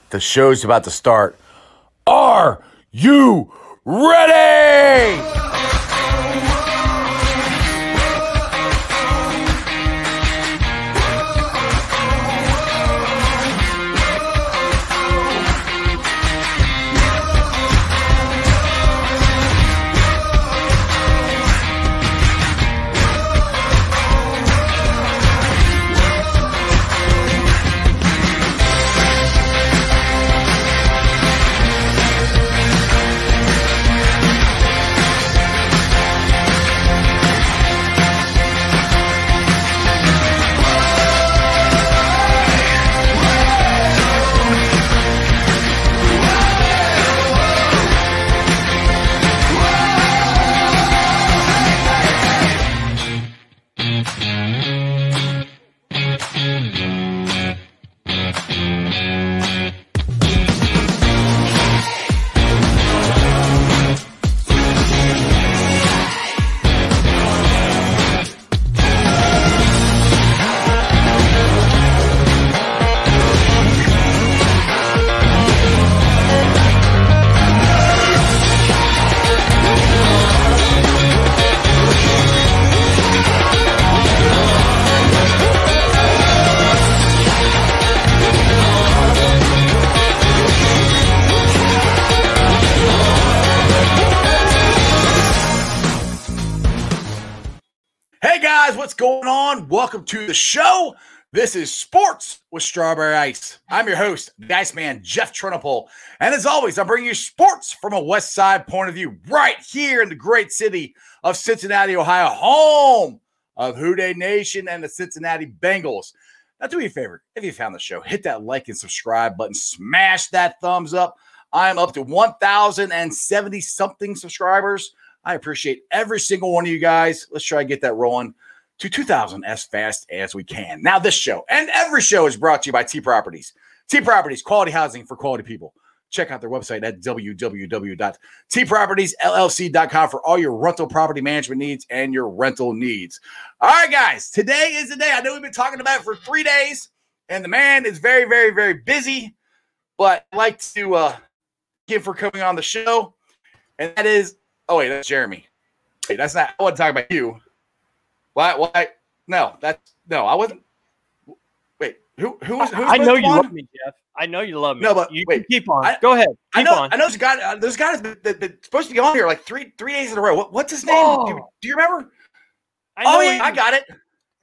The show's about to start. Are you ready? What's going on? Welcome to the show. This is Sports with Strawberry Ice. I'm your host, the Iceman, Jeff Trinopole. And as always, I'm bringing you sports from a West Side point of view right here in the great city of Cincinnati, Ohio, home of Houday Nation and the Cincinnati Bengals. Now, do me a favor. If you found the show, hit that like and subscribe button. Smash that thumbs up. I'm up to 1,070-something subscribers. I appreciate every single one of you guys. Let's try to get that rolling to 2,000 as fast as we can. Now, this show and every show is brought to you by T Properties. T Properties, quality housing for quality people. Check out their website at www.tpropertiesllc.com for all your rental property management needs and your rental needs. All right, guys, today is the day. I know we've been talking about it for 3 days, and the man is very, very, very busy, but I'd like to thank him for coming on the show, and that is, oh, wait, that's Jeremy. Wait, that's not, I want to talk about you. Why? No, I wasn't. Wait, who's I know you love me, Jeff. I know you love me. No, but you wait, keep on. Go ahead. I know there's a guy. There's a guy that's supposed to be on here like three days in a row. What's his name? Oh. Do you remember? I got it.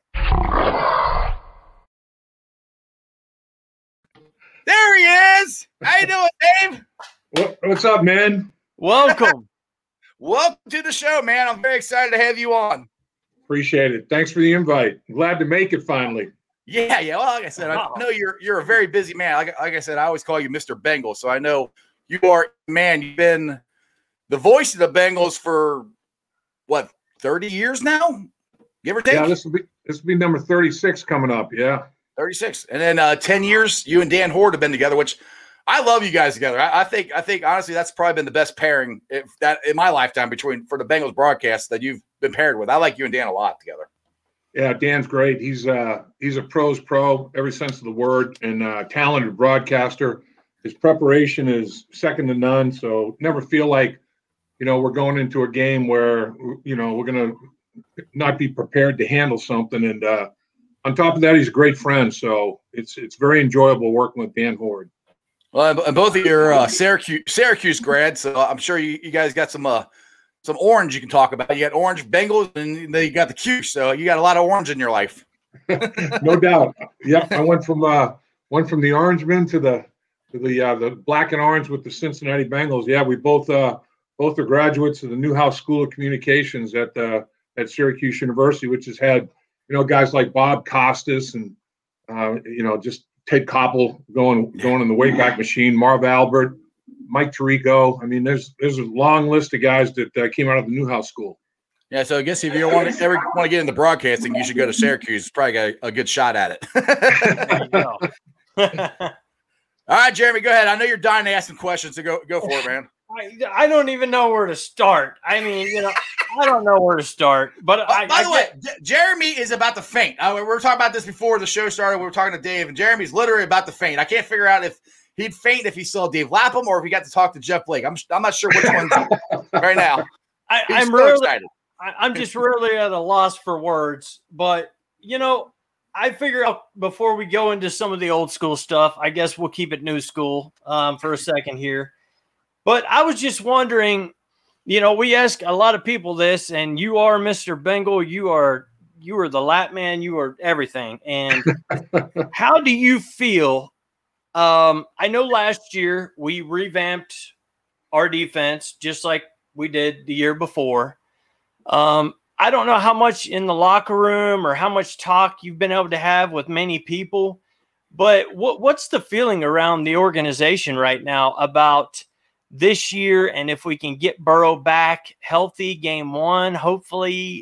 There he is. How you doing, Dave? What's up, man? Welcome. Welcome to the show, man. I'm very excited to have you on. Appreciate it. Thanks for the invite. Glad to make it finally. Yeah. Well, like I said, I know you're a very busy man. Like I said, I always call you Mr. Bengal. So I know you are, man. You've been the voice of the Bengals for what, 30 years now, give or take. Yeah, this will be number 36 coming up. Yeah, 36, and then 10 years. You and Dan Hoard have been together, which I love you guys together. I think honestly that's probably been the best pairing that in my lifetime for the Bengals broadcast that you've been paired with. I like you and Dan a lot together. Yeah, Dan's great. He's a pro's pro, every sense of the word, and talented broadcaster. His preparation is second to none. So never feel like, we're going into a game where, we're going to not be prepared to handle something. And on top of that, he's a great friend. So it's very enjoyable working with Dan Hoard. Well, and both of you are Syracuse grads, so I'm sure you guys got some orange you can talk about. You got orange Bengals, and then you got the Q, so you got a lot of orange in your life. No doubt. Yep, I went from the Orangemen to the black and orange with the Cincinnati Bengals. Yeah, we both are graduates of the Newhouse School of Communications at Syracuse University, which has had guys like Bob Costas and just Ted Koppel going in the Wayback Machine, Marv Albert, Mike Tirico. I mean, there's a long list of guys that came out of the Newhouse School. Yeah, so I guess if you ever want to get into broadcasting, you should go to Syracuse. It's probably got a good shot at it. All right, Jeremy, go ahead. I know you're dying to ask some questions, so go for it, man. I don't even know where to start. I mean, I don't know where to start. But by the way, Jeremy is about to faint. We were talking about this before the show started. We were talking to Dave, and Jeremy's literally about to faint. I can't figure out if he'd faint if he saw Dave Lapham or if he got to talk to Jeff Blake. I'm not sure which one's right now. I'm really excited. I'm just really at a loss for words. But, I figure out before we go into some of the old school stuff, I guess we'll keep it new school for a second here. But I was just wondering, we ask a lot of people this, and you are Mr. Bengal. You are the lap man. You are everything. And how do you feel? I know last year we revamped our defense just like we did the year before. I don't know how much in the locker room or how much talk you've been able to have with many people, but what's the feeling around the organization right now about this year, and if we can get Burrow back healthy game one, hopefully,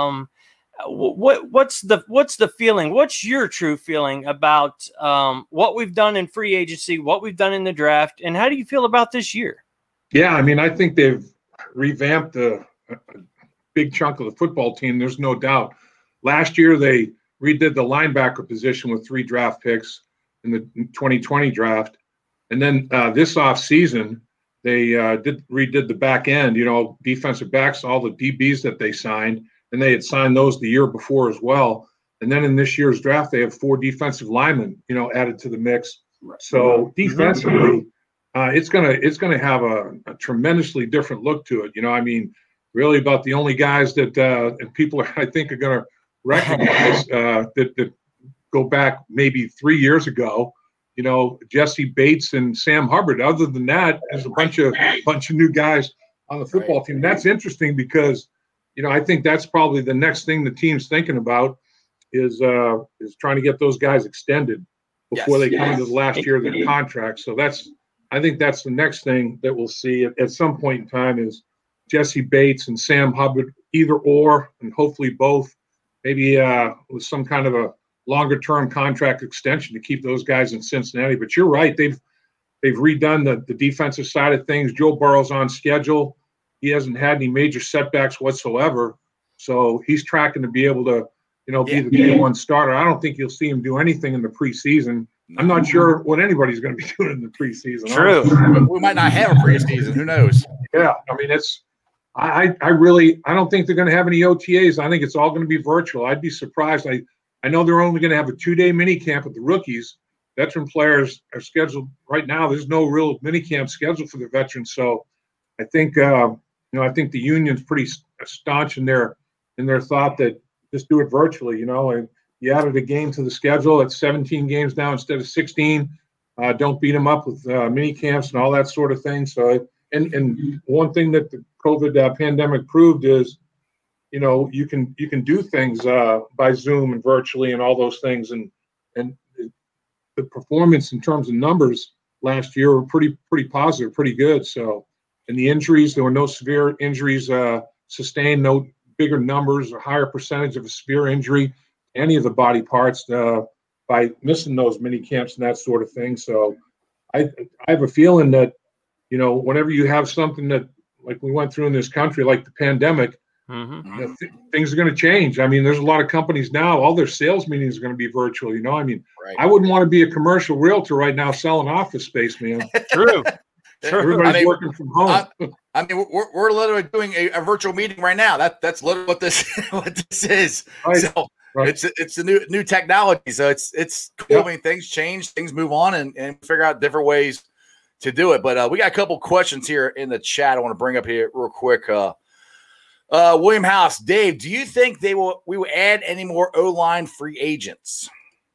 what's the feeling? What's your true feeling about what we've done in free agency, what we've done in the draft, and how do you feel about this year? Yeah, I mean, I think they've revamped a big chunk of the football team. There's no doubt. Last year, they redid the linebacker position with 3 draft picks in the 2020 draft, and then this offseason, they redid the back end, defensive backs, all the DBs that they signed, and they had signed those the year before as well. And then in this year's draft, they have 4 defensive linemen, added to the mix. So defensively, it's gonna have a tremendously different look to it. I mean, really about the only guys that and people I think are gonna recognize that go back maybe 3 years ago. Jesse Bates and Sam Hubbard. Other than that, there's a bunch of new guys on the football team. That's interesting because, I think that's probably the next thing the team's thinking about is trying to get those guys extended before they come into the last year of their contract. So I think that's the next thing that we'll see at some point in time is Jesse Bates and Sam Hubbard, either or, and hopefully both, maybe with some kind of a longer-term contract extension to keep those guys in Cincinnati. But you're right; they've redone the defensive side of things. Joe Burrow's on schedule; he hasn't had any major setbacks whatsoever, so he's tracking to be able to, be the day one starter. I don't think you'll see him do anything in the preseason. I'm not sure what anybody's going to be doing in the preseason. True, we might not have a preseason. Who knows? Yeah, I mean I don't think they're going to have any OTAs. I think it's all going to be virtual. I'd be surprised. I know they're only going to have a 2-day mini camp with the rookies. Veteran players are scheduled right now. There's no real mini camp scheduled for the veterans. So I think, I think the union's pretty staunch in their thought that just do it virtually, and you added a game to the schedule. It's 17 games now instead of 16. Don't beat them up with mini camps and all that sort of thing. So, and one thing that the COVID pandemic proved is, you can do things by Zoom and virtually and all those things, and the performance in terms of numbers last year were pretty positive, pretty good. So, and the injuries, there were no severe injuries sustained, no bigger numbers or higher percentage of a severe injury, any of the body parts by missing those mini camps and that sort of thing. So, I have a feeling that whenever you have something that like we went through in this country, like the pandemic. Things are going to change. I mean, there's a lot of companies now, all their sales meetings are going to be virtual. I mean, I wouldn't want to be a commercial realtor right now selling office space, man. True. Everybody's working from home. I mean, we're literally doing a virtual meeting right now. That's literally what this is. Right. So it's the new technology. So it's cool. I mean, things change, things move on, and figure out different ways to do it. But we got a couple questions here in the chat I want to bring up here real quick. William House, Dave, do you think we will add any more O-line free agents?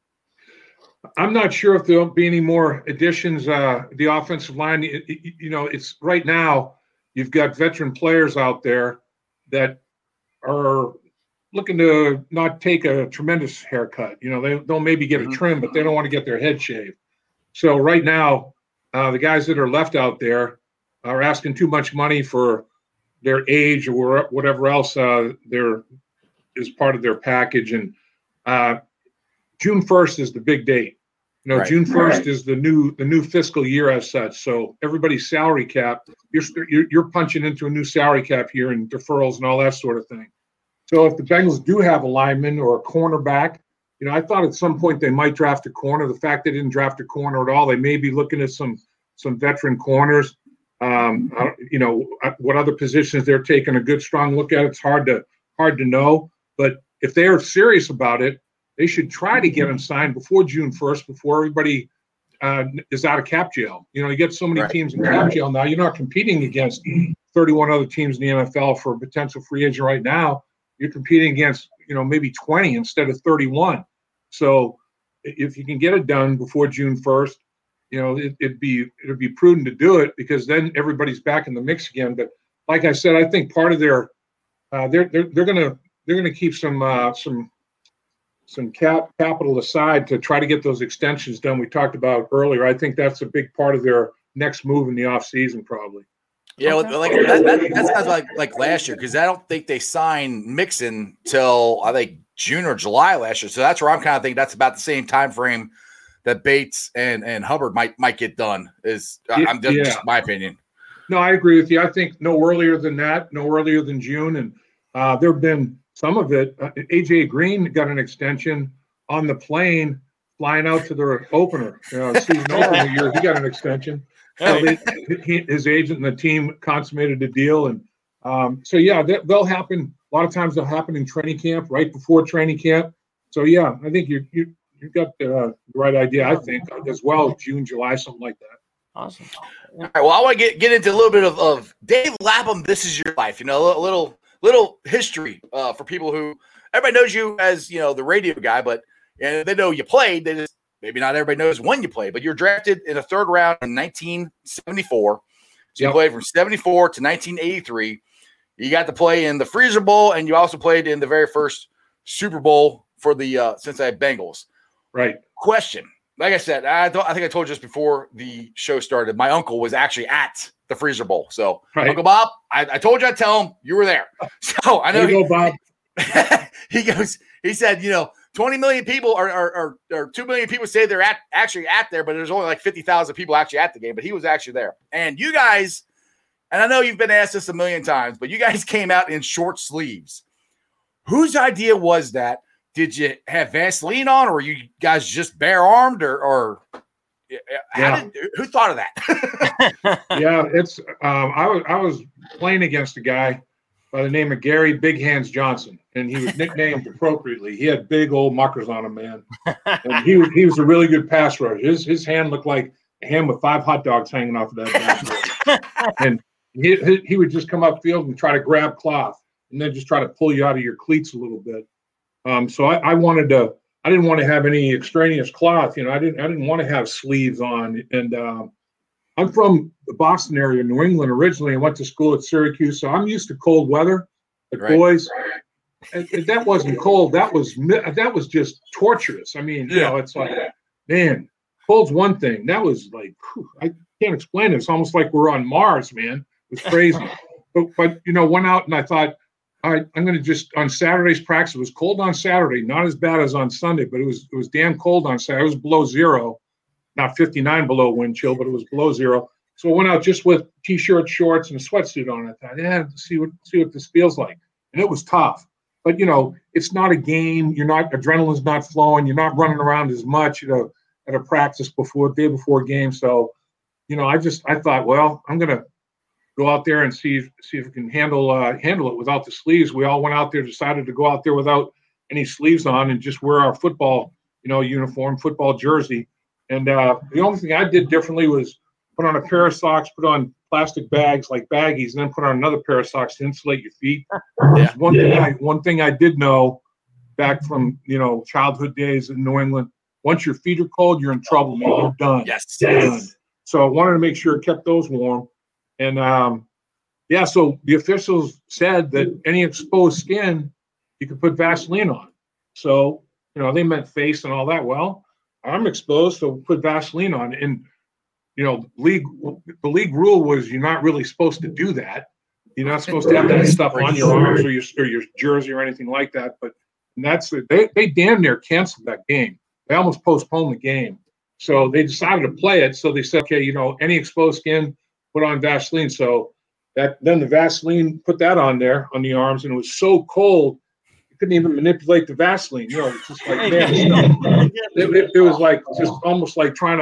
I'm not sure if there'll be any more additions. The offensive line, it's right now you've got veteran players out there that are looking to not take a tremendous haircut. They'll maybe get a trim, but they don't want to get their head shaved. So right now, the guys that are left out there are asking too much money for their age or whatever else there is part of their package. And June 1st is the big date. Right. June 1st is the new fiscal year as such. So everybody's salary cap, you're punching into a new salary cap here and deferrals and all that sort of thing. So if the Bengals do have a lineman or a cornerback, I thought at some point they might draft a corner. The fact they didn't draft a corner at all, they may be looking at some veteran corners. What other positions they're taking a good strong look at. It's hard to know. But if they are serious about it, they should try to get him signed before June 1st, before everybody is out of cap jail. You get so many teams in cap jail now. You're not competing against 31 other teams in the NFL for a potential free agent right now. You're competing against, maybe 20 instead of 31. So if you can get it done before June 1st, it'd be prudent to do it, because then everybody's back in the mix again. But like I said, I think part of their they're gonna keep some capital aside to try to get those extensions done we talked about earlier. I think that's a big part of their next move in the offseason, probably. Yeah, like that sounds like last year, because I don't think they signed Mixon till I think June or July last year. So that's where I'm kind of thinking that's about the same time frame that Bates and Hubbard might get done. Just my opinion. No, I agree with you. I think no earlier than that, no earlier than June. And there have been some of it. AJ Green got an extension on the plane flying out to the opener, season opener year. He got an extension. His agent and the team consummated the deal. And they'll happen. A lot of times they'll happen in training camp, right before training camp. So, I think you've got the right idea, I think, as well, June, July, something like that. Awesome. All right, well, I want to get into a little bit of Dave Lapham, This Is Your Life. A little history for people who – everybody knows you as, the radio guy, but they know you played. They just maybe not everybody knows when you played, but you're drafted in the third round in 1974. So you played from 74 to 1983. You got to play in the Freezer Bowl, and you also played in the very first Super Bowl for the Cincinnati Bengals. Right. Question. Like I said, I think I told you just before the show started, my uncle was actually at the Freezer Bowl. So, Uncle Bob, I told you I'd tell him you were there. So I know Bob. he said, 20 million people or 2 million people say they're actually at there, but there's only like 50,000 people actually at the game, but he was actually there. And you guys, and I know you've been asked this a million times, but you guys came out in short sleeves. Whose idea was that? Did you have Vaseline on, or were you guys just bare armed, or who thought of that? It's I was playing against a guy by the name of Gary Big Hands Johnson, and he was nicknamed appropriately. He had big old muckers on him, man. And he was a really good pass rusher. His hand looked like a hand with 5 hot dogs hanging off of that pass rush. And he would just come upfield and try to grab cloth, and then just try to pull you out of your cleats a little bit. So I didn't want to have any extraneous cloth. I didn't want to have sleeves on. And I'm from the Boston area, New England originally. I went to school at Syracuse, so I'm used to cold weather. The boys, and that wasn't cold. That was just torturous. I mean, it's like, man, cold's one thing. That was like, I can't explain it. It's almost like we're on Mars, man. It was crazy. but went out and I thought, all right, I'm going to just on Saturday's practice. It was cold on Saturday, not as bad as on Sunday, but it was damn cold on Saturday. It was below zero, not 59 below wind chill, but it was below zero. So I went out just with t-shirt, shorts, and a sweatsuit on. I thought, see what this feels like, and it was tough. But it's not a game. Adrenaline's not flowing. You're not running around as much, at a practice day before game. So, I thought, well, I'm going to go out there and see if we can handle it without the sleeves. We all went out there, decided to go out there without any sleeves on and just wear our football, uniform, football jersey. And the only thing I did differently was put on a pair of socks, put on plastic bags like baggies, and then put on another pair of socks to insulate your feet. One thing I did know back from childhood days in New England: once your feet are cold, you're in trouble, man. You're done. Yes. Done. So I wanted to make sure it kept those warm. And so the officials said that any exposed skin, you could put Vaseline on. So, they meant face and all that. Well, I'm exposed, so put Vaseline on. And, the league rule was you're not really supposed to do that. You're not supposed to have that stuff on your arms or your jersey or anything like that. But they damn near canceled that game. They almost postponed the game. So they decided to play it. So they said, okay, any exposed skin, put on Vaseline. So then the Vaseline, put that on there on the arms, and it was so cold, you couldn't even manipulate the Vaseline. It's just like, man, it was like just almost like trying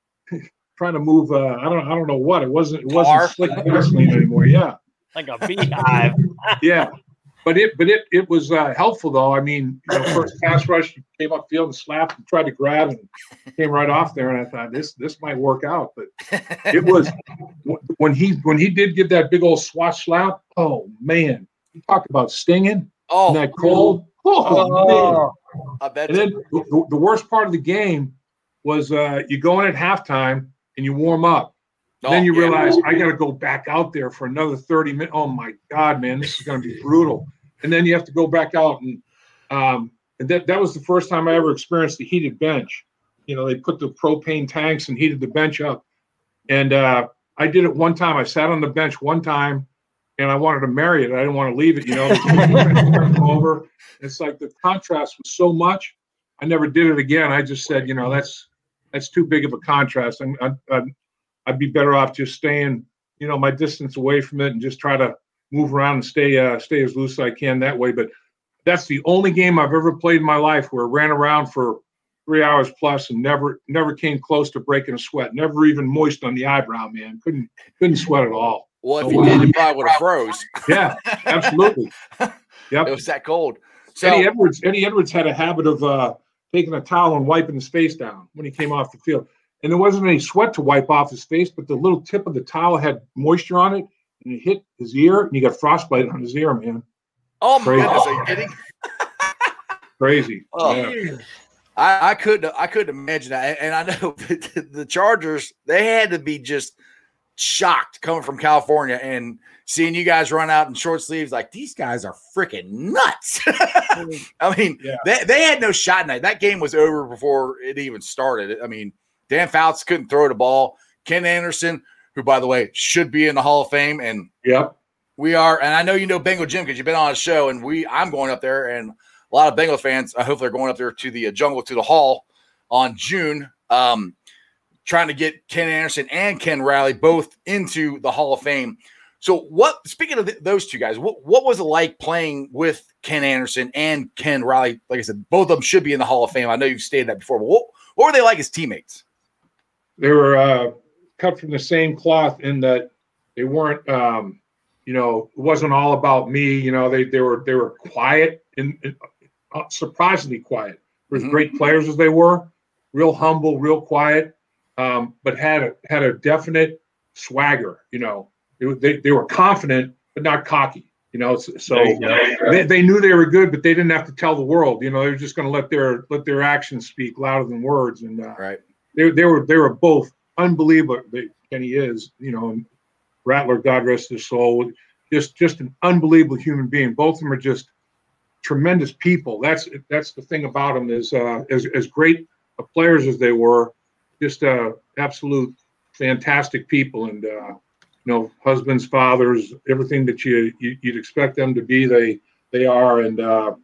to move. I don't know what it wasn't slick Vaseline anymore. Yeah, like a beehive. Yeah. But it was helpful though. I mean, first pass rush, you came upfield and slapped and tried to grab and came right off there. And I thought this might work out. But it was when he did give that big old swat slap. Oh man, you talk about stinging. Oh, and that cold. Oh man. I bet. And then the worst part of the game was you go in at halftime and you warm up. Then you realize I got to go back out there for another 30 minutes. Oh my God, man, this is going to be brutal. And then you have to go back out, and that was the first time I ever experienced the heated bench. They put the propane tanks and heated the bench up. And I did it one time. I sat on the bench one time, and I wanted to marry it. I didn't want to leave it. Over. It's like the contrast was so much. I never did it again. I just said, that's too big of a contrast. I'd be better off just staying, my distance away from it and just try to move around and stay as loose as I can that way. But that's the only game I've ever played in my life where I ran around for 3 hours plus and never came close to breaking a sweat. Never even moist on the eyebrow, man. Couldn't sweat at all. Well, if you did, you probably would have froze. Yeah, absolutely. Yep. It was that cold. So Eddie Edwards had a habit of taking a towel and wiping his face down when he came off the field. And there wasn't any sweat to wipe off his face, but the little tip of the towel had moisture on it, and it hit his ear, and he got frostbite on his ear, man. Oh, my goodness. Are you kidding? Crazy. Oh, yeah. I couldn't imagine that. And I know the Chargers, they had to be just shocked coming from California and seeing you guys run out in short sleeves. Like, these guys are freaking nuts. I mean, they had no shot in that. That game was over before it even started. I mean, Dan Fouts couldn't throw the ball. Ken Anderson, who, by the way, should be in the Hall of Fame. And we are – and I know you know Bengal Jim because you've been on a show, and I'm going up there, and a lot of Bengals fans, I hope they're going up there to the jungle, to the Hall on June, trying to get Ken Anderson and Ken Riley both into the Hall of Fame. So speaking of those two guys, what was it like playing with Ken Anderson and Ken Riley? Like I said, both of them should be in the Hall of Fame. I know you've stated that before, but what were they like as teammates? They were cut from the same cloth in that they weren't, it wasn't all about me. They were quiet and surprisingly quiet. As great players as they were, real humble, real quiet, but had a definite swagger. They were confident but not cocky. So they knew they were good, but they didn't have to tell the world. They were just going to let their actions speak louder than words. And right. They were both unbelievable. Kenny is, and Rattler, God rest his soul, just an unbelievable human being. Both of them are just tremendous people. That's the thing about them is as great players as they were, just absolute fantastic people, and husbands, fathers, everything that you'd expect them to be, they are. And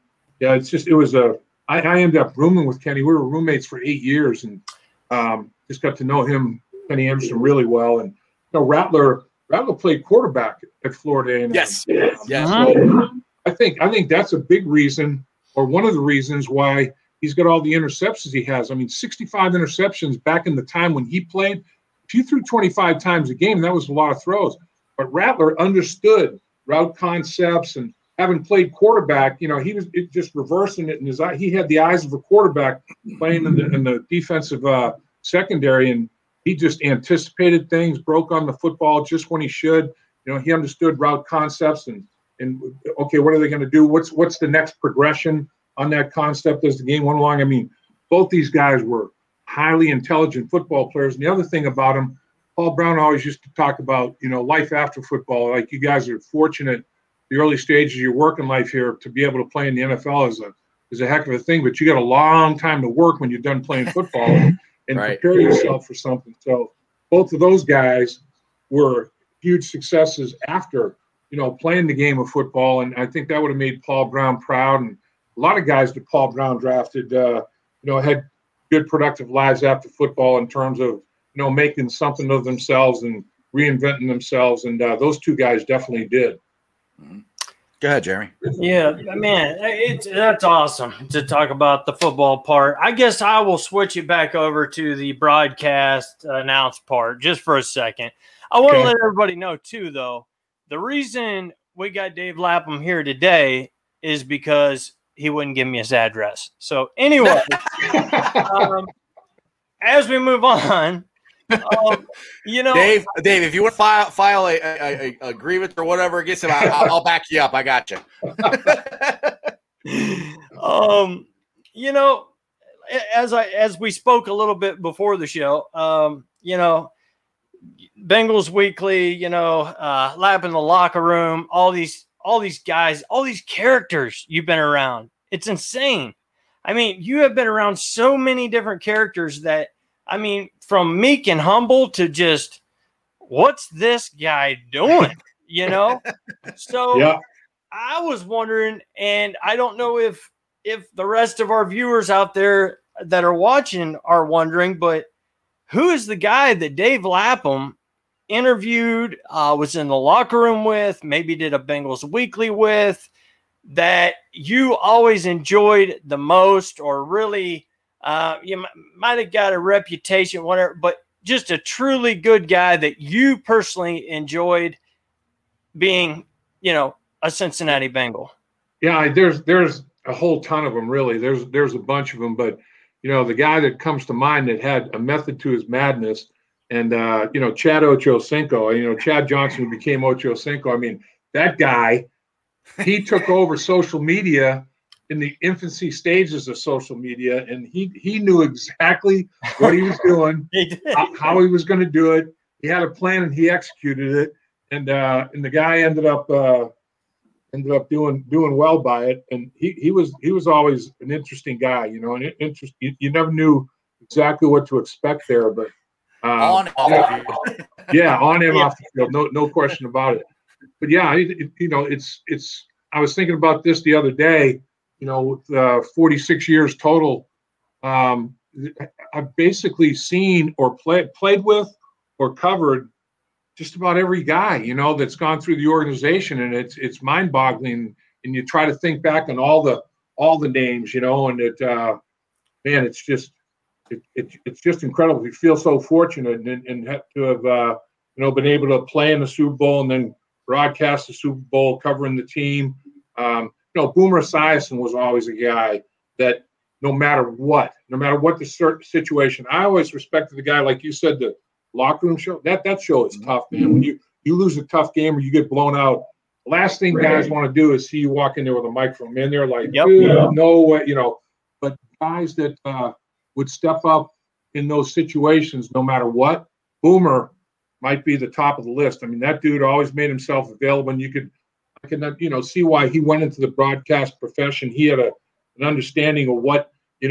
I ended up rooming with Kenny. We were roommates for 8 years, and just got to know him, Kenny Anderson, really well. And Rattler played quarterback at Florida A&M. Yes. So I think that's a big reason, or one of the reasons why he's got all the interceptions he has. I mean, 65 interceptions back in the time when he played. If you threw 25 times a game, that was a lot of throws. But Rattler understood route concepts, and having played quarterback, he was just reversing it in his eye. He had the eyes of a quarterback playing in the defensive secondary, and he just anticipated things, broke on the football just when he should. He understood route concepts and okay, what are they going to do? What's the next progression on that concept as the game went along? I mean, both these guys were highly intelligent football players. And the other thing about them, Paul Brown always used to talk about, life after football. Like, you guys are fortunate, the early stages of your working life here, to be able to play in the NFL is a heck of a thing. But you got a long time to work when you're done playing football and right. Prepare yourself for something. So both of those guys were huge successes after, playing the game of football. And I think that would have made Paul Brown proud. And a lot of guys that Paul Brown drafted, had good, productive lives after football in terms of, making something of themselves and reinventing themselves. And those two guys definitely did. Mm-hmm. Go ahead, Jeremy. Yeah, man, that's awesome to talk about the football part. I guess I will switch it back over to the broadcast announce part just for a second. I want to let everybody know, too, though, the reason we got Dave Lapham here today is because he wouldn't give me his address. So anyway, as we move on, Dave, if you want to file a grievance or whatever against him, I'll back you up. I got you. As we spoke a little bit before the show, Bengals Weekly, Lap in the locker room, all these guys, all these characters you've been around. It's insane. I mean, you have been around so many different characters that, from meek and humble to just, what's this guy doing? So yeah. I was wondering, and I don't know if the rest of our viewers out there that are watching are wondering, but who is the guy that Dave Lapham interviewed, was in the locker room with, maybe did a Bengals Weekly with, that you always enjoyed the most, or really you might have got a reputation, whatever, but just a truly good guy that you personally enjoyed being, a Cincinnati Bengal? Yeah, there's a whole ton of them, really. There's a bunch of them, but the guy that comes to mind that had a method to his madness, and Chad Ochocinco, Chad Johnson, who became Ochocinco. I mean, that guy, he took over social media in the infancy stages of social media, and he knew exactly what he was doing, how he was going to do it. He had a plan and he executed it, and the guy ended up doing well by it. And he was always an interesting guy, and you never knew exactly what to expect there, but on off the field. Yeah, on and off the field, no question about it. But yeah, it's. I was thinking about this the other day. With 46 years total, I've basically seen or played with or covered just about every guy, that's gone through the organization, and it's mind-boggling. And you try to think back on all the names, and it's just incredible. We feel so fortunate and have to have been able to play in the Super Bowl and then broadcast the Super Bowl, covering the team. Boomer Esiason was always a guy that no matter what the situation, I always respected the guy. Like you said, the locker room show, that show is tough, man. When you lose a tough game or you get blown out, the last thing guys want to do is see you walk in there with a microphone. Man, they're like, no way, But guys that would step up in those situations, no matter what, Boomer might be the top of the list. I mean, that dude always made himself available, and I can see why he went into the broadcast profession. He had an understanding of what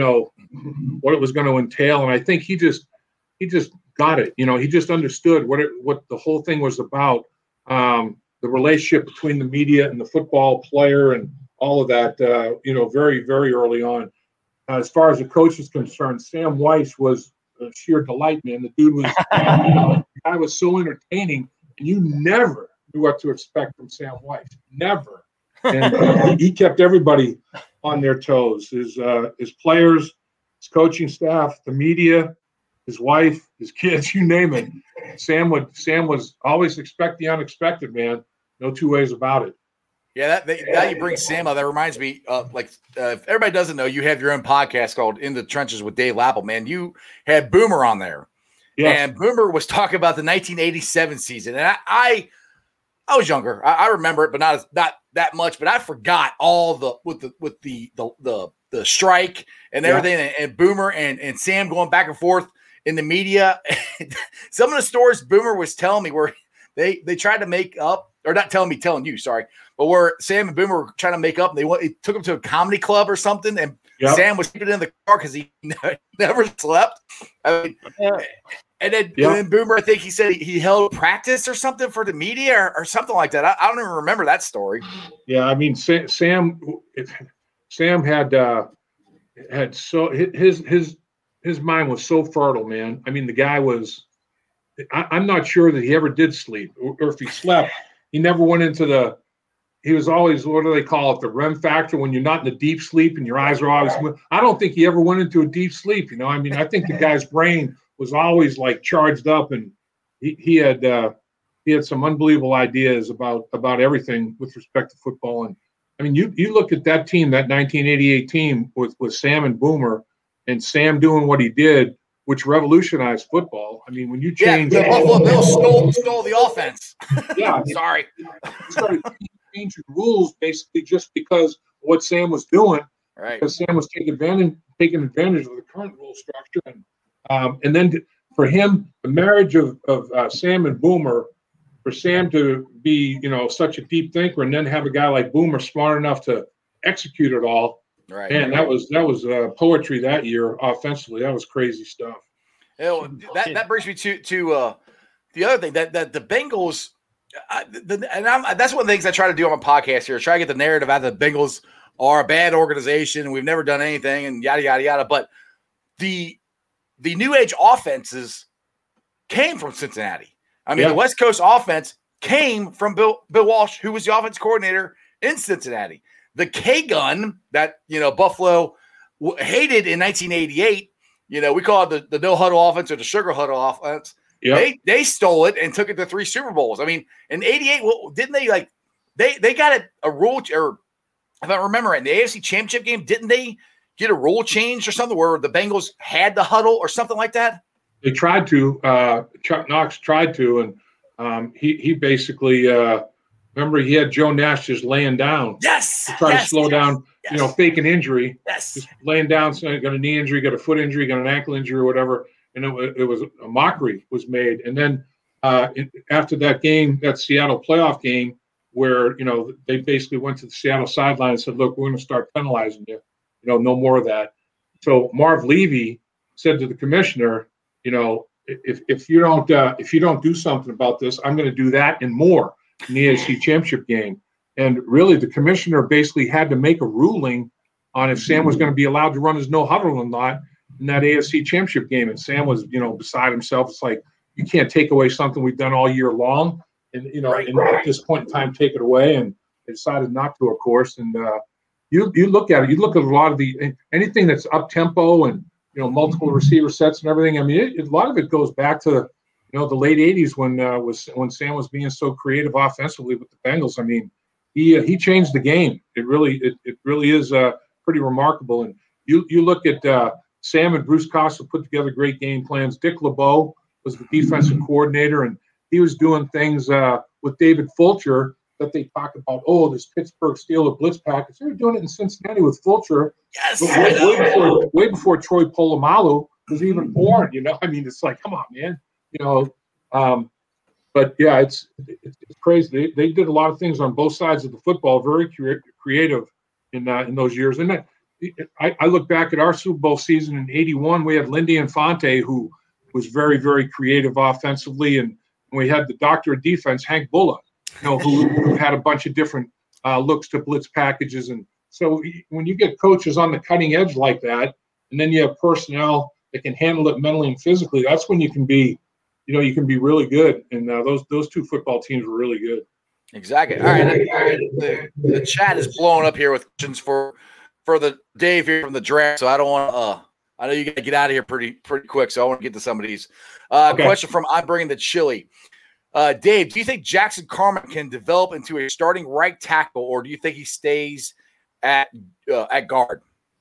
it was going to entail, and I think he just got it. He just understood what the whole thing was about. The relationship between the media and the football player and all of that. Very, very early on. As far as the coach is concerned, Sam Weiss was a sheer delight, man. The dude was, the guy was so entertaining, and you never knew what to expect from Sam Weiss. Never. And he kept everybody on their toes. His players, his coaching staff, the media, his wife, his kids, you name it. Sam was always expect the unexpected, man. No two ways about it. Yeah, that you bring Sam up. That reminds me, if everybody doesn't know, you have your own podcast called In the Trenches with Dave Lapham. Man, you had Boomer on there, and Boomer was talking about the 1987 season. And I was younger. I remember it, but not that much. But I forgot all with the strike and everything, and Boomer and Sam going back and forth in the media. Some of the stories Boomer was telling me where they tried to make up. Or not telling me, telling you, sorry. But where Sam and Boomer were trying to make up, it took him to a comedy club or something, and Sam was sleeping in the car because he never slept. And then Boomer, I think he said he held practice or something for the media or something like that. I don't even remember that story. Yeah, I mean, Sam had so his his mind was so fertile, man. I mean, the guy was. I'm not sure that he ever did sleep, or if he slept, he never went into the. He was always, what do they call it, the REM factor, when you're not in the deep sleep and your eyes are always. I don't think he ever went into a deep sleep. I mean, I think the guy's brain was always like charged up, and he had some unbelievable ideas about everything with respect to football. And I mean, you look at that team, that 1988 team with Sam and Boomer, and Sam doing what he did, which revolutionized football. I mean, when you change, the Buffalo Bills stole the offense. Yeah, sorry. He started changing rules basically just because of what Sam was doing. Right. Because Sam was taking advantage of the current rule structure, and then for him, the marriage of Sam and Boomer, for Sam to be such a deep thinker, and then have a guy like Boomer smart enough to execute it all. Right. Man, that was poetry that year offensively. That was crazy stuff. That brings me to the other thing that the Bengals. That's one of the things I try to do on my podcast here. Try to get the narrative out that the Bengals are a bad organization. We've never done anything, and yada yada yada. But the new age offenses came from Cincinnati. I mean, the West Coast offense came from Bill Walsh, who was the offense coordinator in Cincinnati. The K-gun that Buffalo hated in 1988. We call it the no huddle offense or the sugar huddle offense. Yep. They stole it and took it to 3 Super Bowls. I mean, in '88, didn't they they got a rule, or if I remember right, in the AFC Championship game, didn't they get a rule change or something where the Bengals had the huddle or something like that? They tried to. Chuck Knox tried to, and he basically remember he had Joe Nash just laying down. Yes. To try to slow down, fake an injury. Yes. Just laying down, so got a knee injury, got a foot injury, got an ankle injury, or whatever. And it was a mockery was made. And then after that game, that Seattle playoff game, where they basically went to the Seattle sideline and said, "Look, we're going to start penalizing you. No more of that." So Marv Levy said to the commissioner, if you don't do something about this, I'm going to do that and more in the AFC Championship game. And really, the commissioner basically had to make a ruling on if Sam was going to be allowed to run his no huddle or not in that AFC Championship game. And Sam was, beside himself. It's like, you can't take away something we've done all year long, and and at this point in time, take it away. And they decided not to, of course. And you look at it, you look at a lot of anything that's up tempo and multiple receiver sets and everything. I mean, a lot of it goes back to the late '80s when Sam was being so creative offensively with the Bengals. I mean, he changed the game. It really is pretty remarkable. And you look at Sam and Bruce Costa put together great game plans. Dick LeBeau was the defensive coordinator, and he was doing things with David Fulcher that they talk about. Oh, this Pittsburgh Steelers blitz package. They were doing it in Cincinnati with Fulcher. Yes, way before Troy Polamalu was even born. I mean, it's like, come on, man. But yeah, it's crazy. They did a lot of things on both sides of the football, very creative in those years. And I look back at our Super Bowl season in '81. We had Lindy Infante, who was very, very creative offensively, and we had the doctor of defense, Hank Bulla, who had a bunch of different looks to blitz packages. And so when you get coaches on the cutting edge like that, and then you have personnel that can handle it mentally and physically, that's when you can be really good. And those two football teams were really good. Exactly. All right. The chat is blowing up here with questions for the Dave here from the draft. So I don't want I know you got to get out of here pretty quick. So I want to get to some of these. Okay. Question from I'm Bringing the Chili. Dave, do you think Jackson Carman can develop into a starting right tackle, or do you think he stays at guard?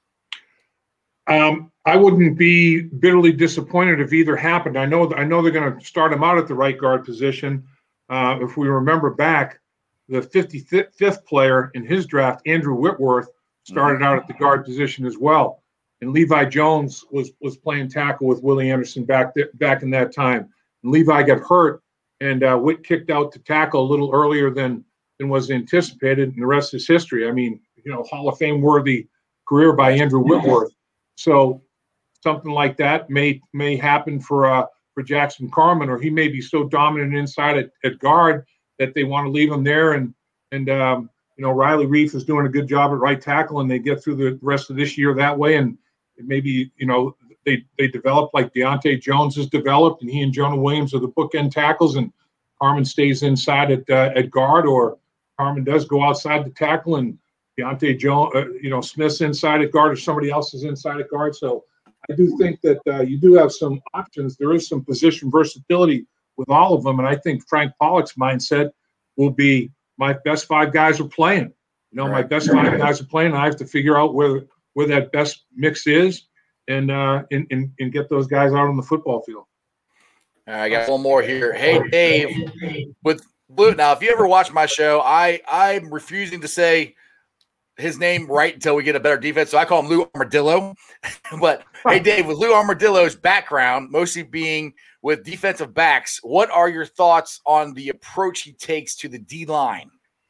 I wouldn't be bitterly disappointed if either happened. I know they're going to start him out at the right guard position. If we remember back, the 55th player in his draft, Andrew Whitworth, started out at the guard position as well. And Levi Jones was playing tackle with Willie Anderson back in that time. And Levi got hurt, and Whit kicked out to tackle a little earlier than was anticipated, and the rest is history. I mean, Hall of Fame worthy career by Andrew Whitworth. So something like that may happen for Jackson Carman, or he may be so dominant inside at guard that they want to leave him there. And Riley Reef is doing a good job at right tackle, and they get through the rest of this year that way. And maybe they develop like Deontay Jones has developed, and he and Jonah Williams are the bookend tackles, and Harmon stays inside at guard, or Harmon does go outside the tackle, and Deontay Jones, Smith's inside at guard, or somebody else is inside at guard. So I do think that you do have some options. There is some position versatility with all of them, and I think Frank Pollock's mindset will be my best 5 guys are playing. My best 5 guys are playing, and I have to figure out where that best mix is, and get those guys out on the football field. I got one more here. Hey, Dave, with Blue. Now, if you ever watch my show, I'm refusing to say his name right until we get a better defense. So I call him Lou Armadillo. But hey, Dave, with Lou Armadillo's background, mostly being with defensive backs, what are your thoughts on the approach he takes to the D-line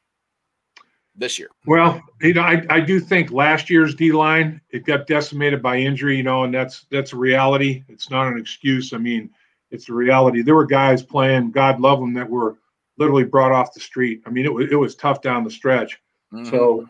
this year? Well, I do think last year's D-line, it got decimated by injury, and that's a reality. It's not an excuse. I mean, it's a reality. There were guys playing, God love them, that were literally brought off the street. I mean, it was tough down the stretch. Mm-hmm. So,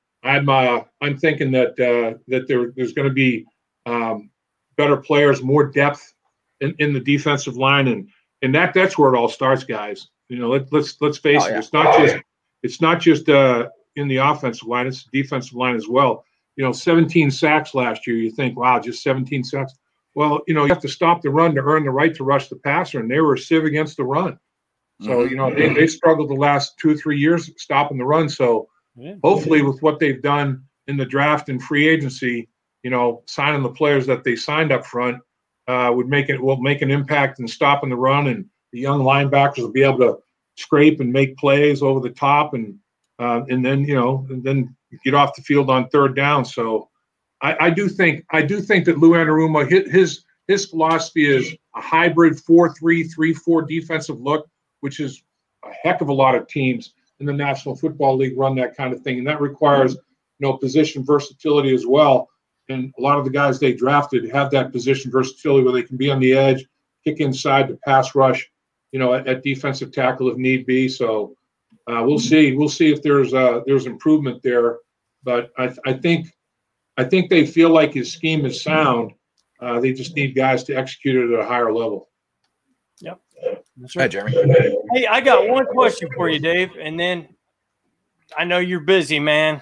I'm thinking that there's going to be better players, more depth in the defensive line, and that's where it all starts, guys. Let's face it. It's not just in the offensive line; it's the defensive line as well. 17 sacks last year. You think, wow, just 17 sacks. Well, you have to stop the run to earn the right to rush the passer, and they were a sieve against the run. So, they struggled the last 2 or 3 years stopping the run. So, hopefully, with what they've done in the draft and free agency, signing the players that they signed up front will make an impact in stopping the run, and the young linebackers will be able to scrape and make plays over the top, and then get off the field on third down. So, I do think that Lou Anarumo, his philosophy is a hybrid 4-3, 3-4 defensive look, which is a heck of a lot of teams in the National Football League run that kind of thing, and that requires position versatility as well. And a lot of the guys they drafted have that position versatility where they can be on the edge, kick inside to pass rush, at defensive tackle if need be. So we'll see. We'll see if there's improvement there. But I think they feel like his scheme is sound. They just need guys to execute it at a higher level. Yep. That's right. Hi, Jeremy. Hey, I got one question for you, Dave, and then I know you're busy, man.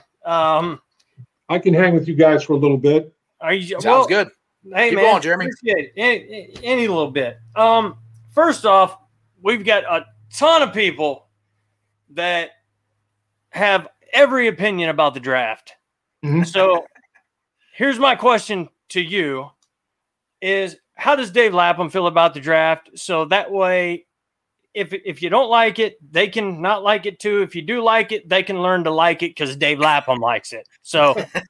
I can hang with you guys for a little bit. Sounds good. Hey, Keep man, going, Jeremy. Appreciate it. Any little bit. First off, we've got a ton of people that have every opinion about the draft. Mm-hmm. So here's my question to you is, how does Dave Lapham feel about the draft? So that way, if you don't like it, they can not like it too. If you do like it, they can learn to like it because Dave Lapham likes it. So,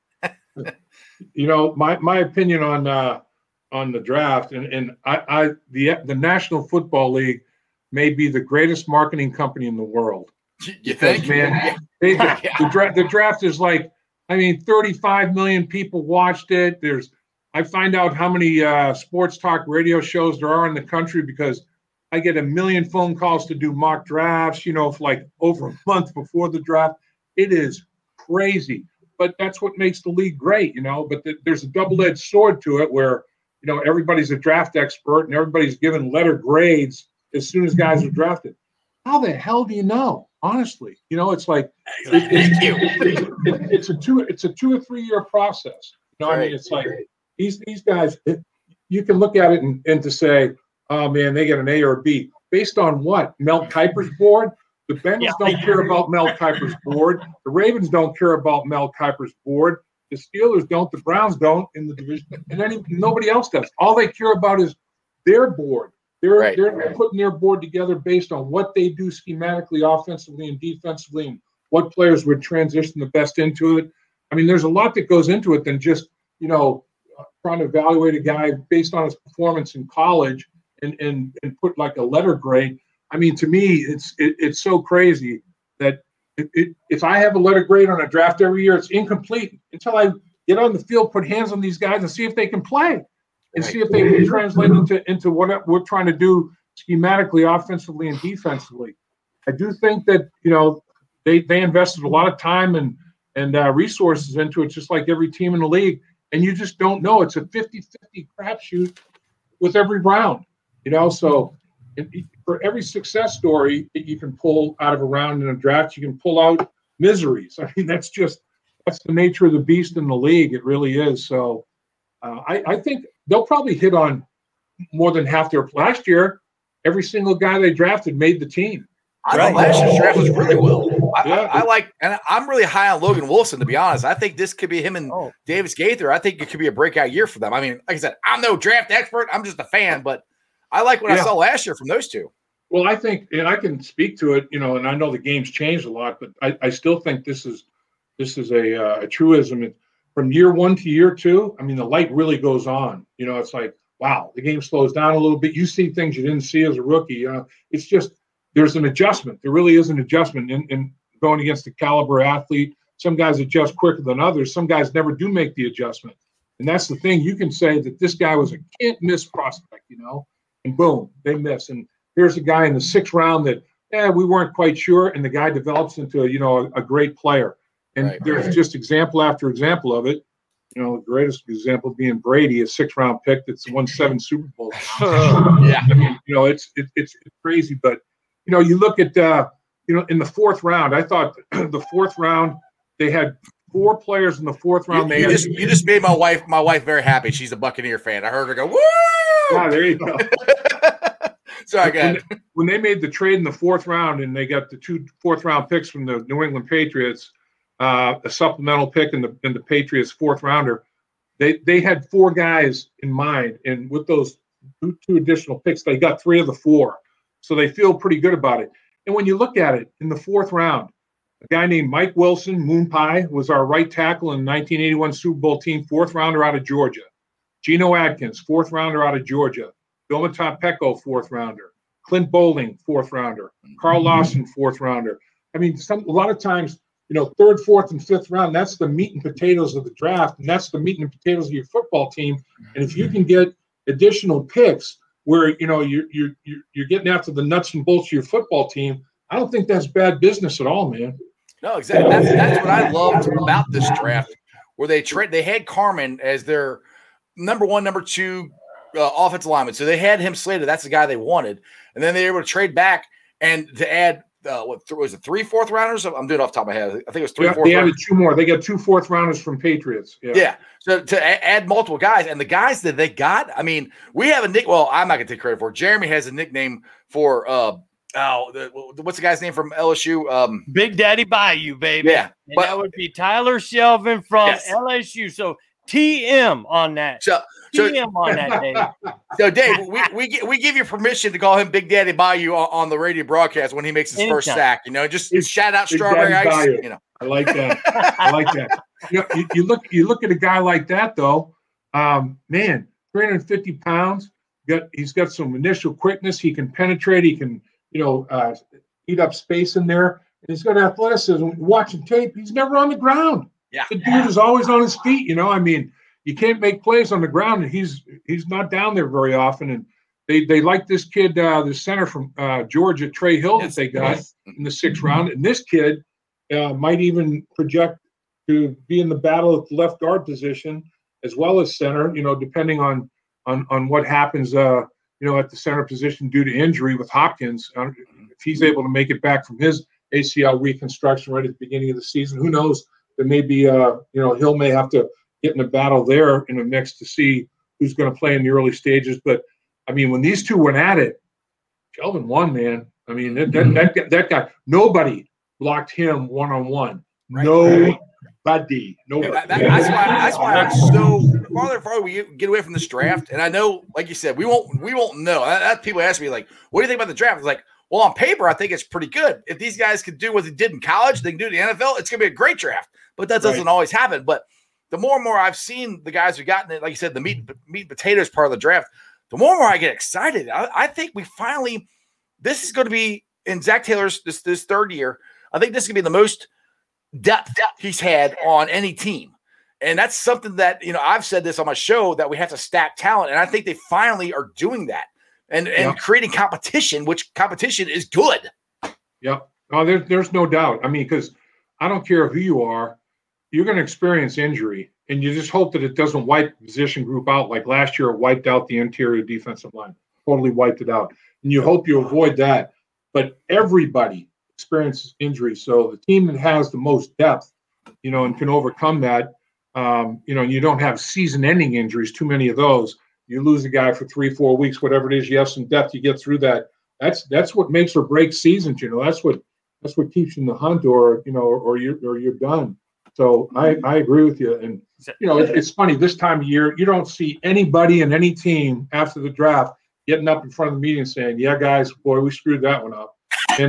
my opinion on the draft, and the National Football League may be the greatest marketing company in the world. You think, man? The draft is like, 35 million people watched it. I find out how many sports talk radio shows there are in the country because I get a million phone calls to do mock drafts, for like over a month before the draft. It is crazy, but that's what makes the league great, but there's a double-edged sword to it where, everybody's a draft expert and everybody's given letter grades as soon as guys are drafted. How the hell do you know? Honestly, it's like, it's a 2 or 3 year process. It's like, These guys, you can look at it and to say, oh, man, they get an A or a B. Based on what? Mel Kiper's board? The Bengals don't care about Mel Kiper's board. The Ravens don't care about Mel Kiper's board. The Steelers don't. The Browns don't in the division. And nobody else does. All they care about is their board. They're putting their board together based on what they do schematically, offensively, and defensively, and what players would transition the best into it. There's a lot that goes into it than just, trying to evaluate a guy based on his performance in college and put like a letter grade. To me, it's so crazy that if I have a letter grade on a draft every year, it's incomplete until I get on the field, put hands on these guys, and see if they can play, and see if they can translate into what we're trying to do schematically, offensively, and defensively. I do think that they invested a lot of time and resources into it, just like every team in the league. and you just don't know. It's a 50-50 crapshoot with every round, So for every success story that you can pull out of a round in a draft, you can pull out miseries. I mean, that's the nature of the beast in the league. It really is. So I think they'll probably hit on more than half their last year. Every single guy they drafted made the team. I thought last year's draft was really well. I like, and I'm really high on Logan Wilson, to be honest. I think this could be him and Davis Gaither. I think it could be a breakout year for them. I mean, like I said, I'm no draft expert. I'm just a fan, but I like what I saw last year from those two. Well, I think, and I can speak to it, and I know the game's changed a lot, but I still think this is a truism. From year one to year two, I mean, the light really goes on. It's like, wow, the game slows down a little bit. You see things you didn't see as a rookie. It's just there's an adjustment. There really is an adjustment in going against a caliber athlete. Some guys adjust quicker than others. Some guys never do make the adjustment. And that's the thing. You can say that this guy was a can't-miss prospect, and boom, they miss. And here's a guy in the 6th round that, we weren't quite sure, and the guy develops into, a great player. And there's just example after example of it. The greatest example being Brady, a 6th-round pick that's won 7 Super Bowls. Yeah, I mean, it's crazy. But you look at in the 4th round, I thought the 4th round they had 4 players in the 4th round. You just made my wife very happy. She's a Buccaneer fan. I heard her go, woo! Ah, there you go. Sorry, go ahead. When they made the trade in the 4th round and they got the 2 4th-round picks from the New England Patriots, a supplemental pick in the Patriots 4th rounder, they had 4 guys in mind, and with those 2 additional picks, they got 3 of the 4, so they feel pretty good about it. And when you look at it in the 4th round, a guy named Mike Wilson, Moon Pie, was our right tackle in the 1981 Super Bowl team, 4th rounder out of Georgia. Geno Atkins, 4th rounder out of Georgia. Bill Pecco, 4th rounder. Clint Bowling, 4th rounder. Carl Lawson, 4th rounder. I mean, a lot of times, 3rd, 4th, and 5th round, that's the meat and potatoes of the draft, and that's the meat and potatoes of your football team. And if you can get additional picks where, you're getting after the nuts and bolts of your football team, I don't think that's bad business at all, man. No, exactly. That's what I loved about this draft, where they had Carmen as their number 1, number 2 offensive lineman. So they had him slated. That's the guy they wanted. And then they were able to trade back and to add, was it 3 4th rounders? I'm doing it off the top of my head. I think it was 3 4th. They added 2 more. They got 2 4th rounders from Patriots. Yeah. So to add multiple guys, and the guys that they got, I mean, we have a nick. Well, I'm not going to take credit for it. Jeremy has a nickname for what's the guy's name from LSU? Big Daddy Bayou, baby. Yeah, and that would be Tyler Shelvin from LSU. So TM on that. TM on that, Dave. So, Dave, we give you permission to call him Big Daddy Bayou on the radio broadcast when he makes his first sack. Just shout out Big Strawberry Daddy Ice. Bayou. I like that. I like that. You look at a guy like that though, man, 350 pounds. He's got some initial quickness. He can penetrate. He can eat up space in there. And he's got athleticism. Watching tape, he's never on the ground. Yeah, the dude is always on his feet. I mean, you can't make plays on the ground, and he's not down there very often. And they like this kid, the center from Georgia, Trey Hill, that they got in the 6th round. And this kid might even project to be in the battle at the left guard position as well as center. Depending on what happens, at the center position due to injury with Hopkins. If he's able to make it back from his ACL reconstruction right at the beginning of the season, who knows? There may be, Hill may have to get in a battle there in the mix to see who's going to play in the early stages. But, I mean, when these two went at it, Shelvin won, man. I mean, that guy, nobody blocked him one-on-one. Right. Nobody. That's why I'm so farther and farther we get away from this draft. And I know, like you said, we won't know. People ask me, like, what do you think about the draft? It's like, well, on paper, I think it's pretty good. If these guys could do what they did in college, they can do it in the NFL, it's going to be a great draft. But that doesn't always happen. But the more and more I've seen the guys who gotten it, like you said, the meat and potatoes part of the draft, the more and more I get excited. I think we finally – this is going to be in Zach Taylor's this 3rd year. I think this is going to be the most depth he's had on any team. And that's something that, I've said this on my show, that we have to stack talent. And I think they finally are doing that and creating competition, which competition is good. Yep. Oh, there's no doubt. I mean, because I don't care who you are, you're going to experience injury. and you just hope that it doesn't wipe the position group out like last year. It wiped out the interior defensive line, totally wiped it out, and you hope you avoid that. But everybody experiences injuries, so the team that has the most depth, and can overcome that, and you don't have season-ending injuries, too many of those. You lose a guy for 3-4 weeks, whatever it is. You have some depth, you get through that. That's what makes or breaks seasons. That's what keeps you in the hunt, or you're done. So I agree with you. And it's funny, this time of year, you don't see anybody in any team after the draft getting up in front of the meeting saying, "Yeah, guys, boy, we screwed that one up." And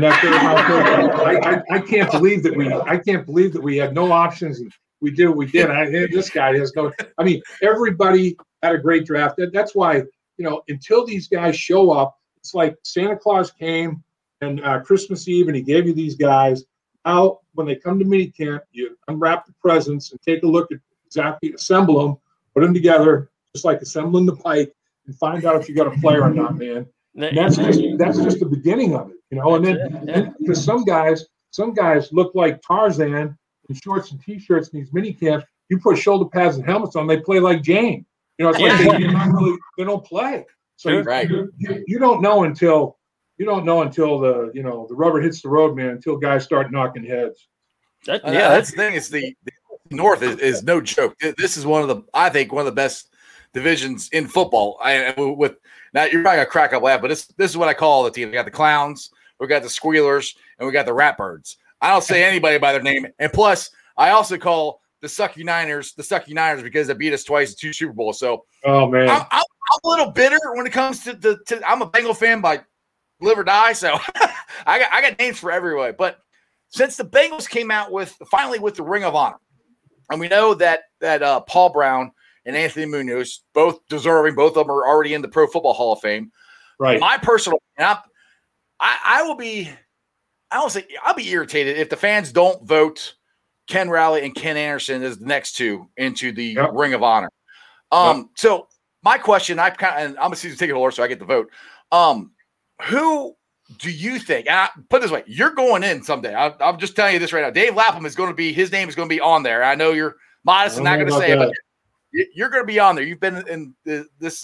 I can't believe that we had no options and we did what we did. This guy has no. I mean, everybody had a great draft. That's why until these guys show up, it's like Santa Claus came and Christmas Eve, and he gave you these guys. Out when they come to minicamp, you unwrap the presents and take a look at exactly, assemble them, put them together, just like assembling the pike, and find out if you got a player or not, man. And that's just the beginning of it, And then because some guys look like Tarzan in shorts and t-shirts in these minicamps. You put shoulder pads and helmets on, they play like Jane. It's like they don't play. So you don't know until. The rubber hits the road, man. Until guys start knocking heads. That's the thing. Is the North is no joke. This is I think one of the best divisions in football. Now you're probably gonna crack up laugh, but this is what I call the team. We got the Clowns, we got the Squealers, and we got the Ratbirds. I don't say anybody by their name. And plus, I also call the Sucky Niners because they beat us twice in 2 Super Bowls. So, oh man, I'm a little bitter when it comes to I'm a Bengal fan by live or die, so I got names for everybody. But since the Bengals came out finally with the Ring of Honor, and we know that Paul Brown and Anthony Munoz, both deserving, both of them are already in the Pro Football Hall of Fame. Right. My personal, I'll be irritated if the fans don't vote Ken Raleigh and Ken Anderson as the next two into the Ring of Honor. So my question, I'm a season ticket holder, so I get the vote. Who do you think? And put it this way, you're going in someday. I'm just telling you this right now. Dave Lapham his name is going to be on there. I know you're modest and not going to say it, but you're going to be on there. You've been in this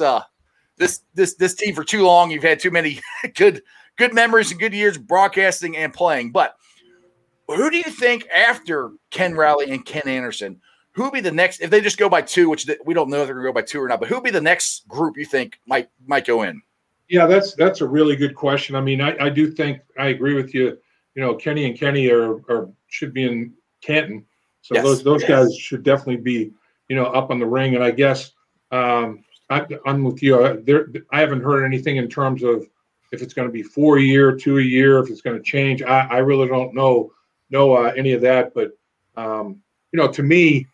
team for too long. You've had too many good memories and good years broadcasting and playing. But who do you think after Ken Raleigh and Ken Anderson, who would be the next, if they just go by 2, which we don't know if they're going to go by 2 or not, but who would be the next group you think might go in? Yeah, that's a really good question. I mean, I do think I agree with you. Kenny and Kenny should be in Canton, so those guys should definitely be up on the ring. And I guess I'm with you. I haven't heard anything in terms of if it's going to be 4 a year, 2 a year, if it's going to change. I really don't know any of that. But to me,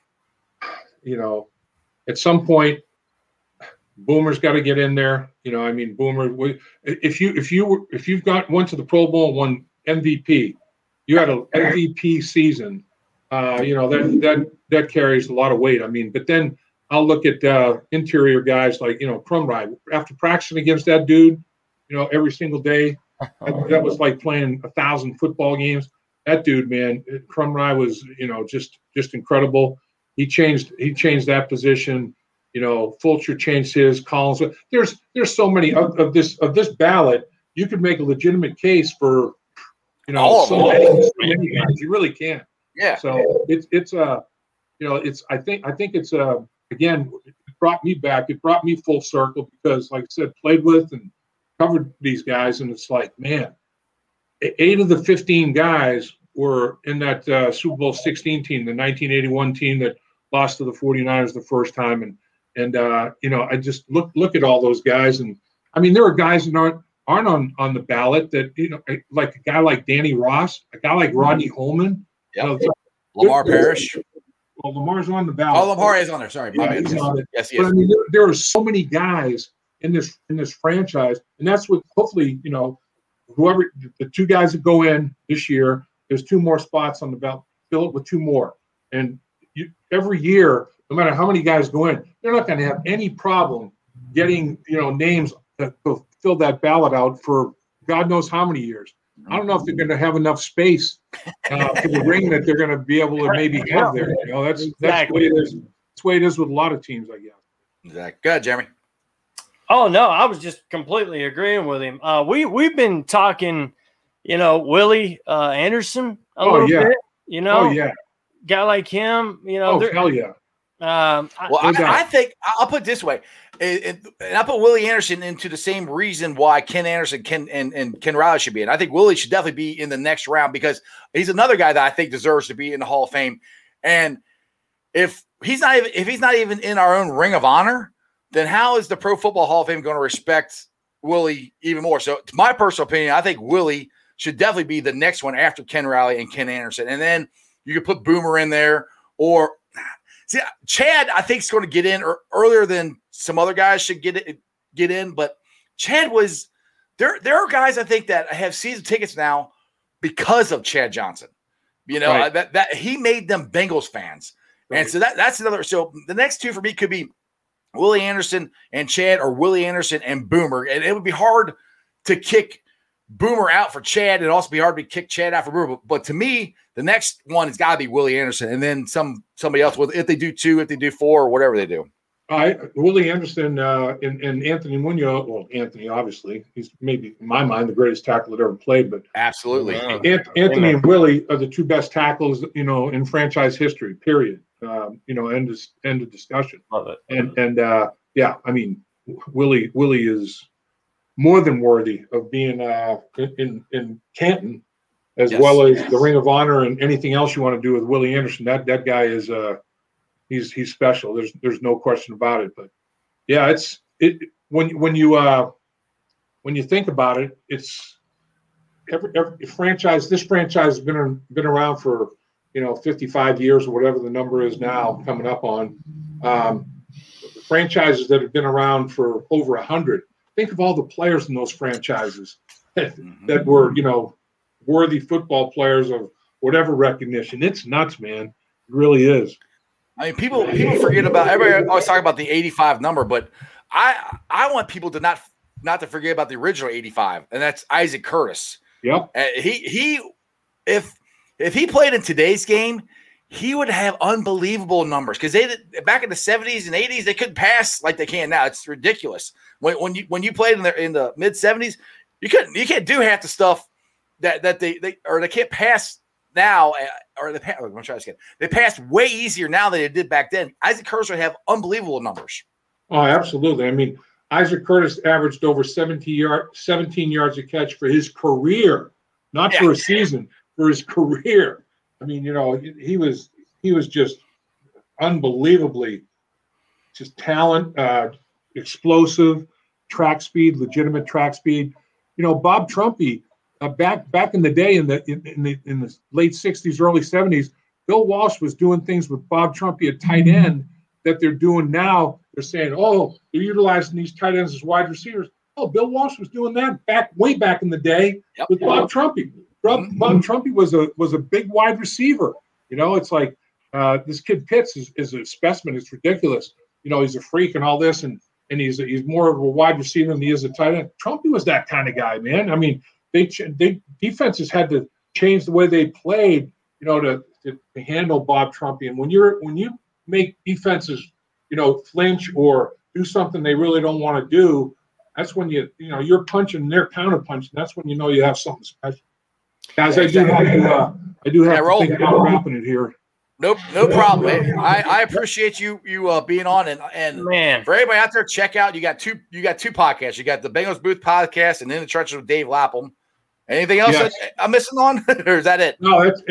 at some point, Boomer's got to get in there. Boomer. If you've went to the Pro Bowl and won MVP, you had an MVP season. That carries a lot of weight. But then I'll look at interior guys like Crumrye. After practicing against that dude, every single day, that was like playing 1,000 football games. That dude, man, Crumrye was just incredible. He changed that position. Fulcher changed his. Collins. There's so many of this ballot. You could make a legitimate case for so many guys. You really can. Yeah. So I think it's again, it brought me back. It brought me full circle because, like I said, played with and covered these guys, and it's like, man, 8 of the 15 guys were in that Super Bowl 16 team, the 1981 team that lost to the 49ers the first time, and I just look at all those guys, and there are guys that aren't on the ballot that like a guy like Danny Ross, a guy like Rodney Holman, Lamar Parrish. Well, Lamar's on the ballot. Oh, Lamar is on there. Sorry, he's on it. Yes, he is. But there are so many guys in this franchise, and that's what hopefully whoever the 2 guys that go in this year, there's 2 more spots on the ballot. Fill it with 2 more, and every year, no matter how many guys go in, they're not going to have any problem getting names that will fill that ballot out for God knows how many years. I don't know if they're going to have enough space for the ring that they're going to be able to maybe have there. That's the way it is. the way it is with a lot of teams, I guess. Exactly. Go ahead, Jeremy. Oh no, I was just completely agreeing with him. We've been talking, Willie Anderson a little bit. Guy like him. Hell yeah. I think I'll put it this way, and I put Willie Anderson into the same reason why Ken Anderson and Ken Riley should be in. I think Willie should definitely be in the next round because he's another guy that I think deserves to be in the Hall of Fame. And if he's not even in our own Ring of Honor, then how is the Pro Football Hall of Fame going to respect Willie even more? So, to my personal opinion, I think Willie should definitely be the next one after Ken Riley and Ken Anderson. And then you could put Boomer in there or see Chad, I think is going to get in earlier than some other guys should get in. But Chad was there. There are guys I think that have season tickets now because of Chad Johnson. Right. That he made them Bengals fans. Right. And so that's another. So the next two for me could be Willie Anderson and Chad or Willie Anderson and Boomer. And it would be hard to kick Boomer out for Chad. It'd also be hard to kick Chad out for Boomer. But to me, the next one has got to be Willie Anderson. And then somebody else, if they do 2, if they do 4, or whatever they do. Willie Anderson and Anthony Munoz. Well, Anthony, obviously, he's maybe, in my mind, the greatest tackle that ever played. But absolutely. Anthony and Willie are the two best tackles, in franchise history, period. End of discussion. Love it. And Willie is more than worthy of being in Canton, as well as the Ring of Honor and anything else you want to do with Willie Anderson. That guy is he's special. There's no question about it. But yeah, when you think about it, it's every franchise. This franchise has been around for 55 years or whatever the number is now, coming up on. The franchises that have been around for over 100. Think of all the players in those franchises that were, worthy football players of whatever recognition. It's nuts, man. It really is. I mean, people forget about. Everybody always talk about the 85 number, but I want people to not to forget about the original 85, and that's Isaac Curtis. Yep. If he played in today's game, he would have unbelievable numbers because back in the 70s and 80s they couldn't pass like they can now. It's ridiculous. When you played in the mid 70s, you can't do half the stuff that they can't pass now. I'm trying to say they pass way easier now than they did back then. Isaac Curtis would have unbelievable numbers. Oh, absolutely. I mean, Isaac Curtis averaged over 17 yards a catch for his career, not for a season. For his career. I mean, he was just unbelievably just talent, explosive, track speed, legitimate track speed. Bob Trumpy, back in the day in the late 60s, early 70s, Bill Walsh was doing things with Bob Trumpy at tight end that they're doing now. They're saying, oh, they're utilizing these tight ends as wide receivers. Oh, Bill Walsh was doing that way back in the day with Bob Trumpy. Bob Trumpy was a big wide receiver. It's like this kid Pitts is a specimen. It's ridiculous. He's a freak and all this, and he's more of a wide receiver than he is a tight end. Trumpy was that kind of guy, man. I mean, they defenses had to change the way they played, to handle Bob Trumpy. And when you make defenses, flinch or do something they really don't want to do, that's when you're punching and they're counter punching. That's when you have something special. Guys, I do have to think about wrapping it here. No problem. I appreciate you being on and man, for everybody out there, check out. You got two podcasts. You got the Bengals Booth podcast and In the Trenches with Dave Lapham. Anything else that I'm missing on, or is that it? No, that's